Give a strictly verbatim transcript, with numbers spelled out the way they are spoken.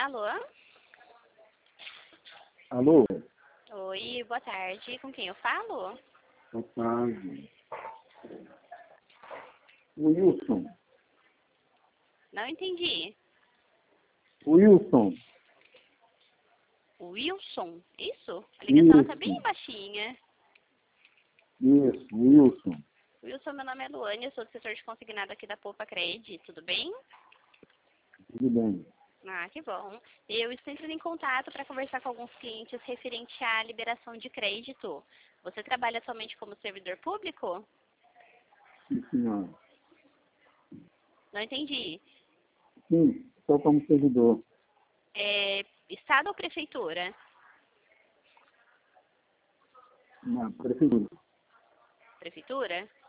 Alô? Alô? Oi, boa tarde. Com quem eu falo? Boa tarde. Wilson. Não entendi. Wilson. Wilson, isso? A ligação está bem baixinha. Isso, Wilson. Wilson, meu nome é Luane, eu sou do setor de consignado aqui da Poupa Cred, tudo bem? Tudo bem. Ah, que bom. Eu estou entrando em contato para conversar com alguns clientes referente à liberação de crédito. Você trabalha atualmente como servidor público? Sim, senhora. Não entendi. Sim, estou como servidor. É Estado ou Prefeitura? Na prefeitura. Prefeitura?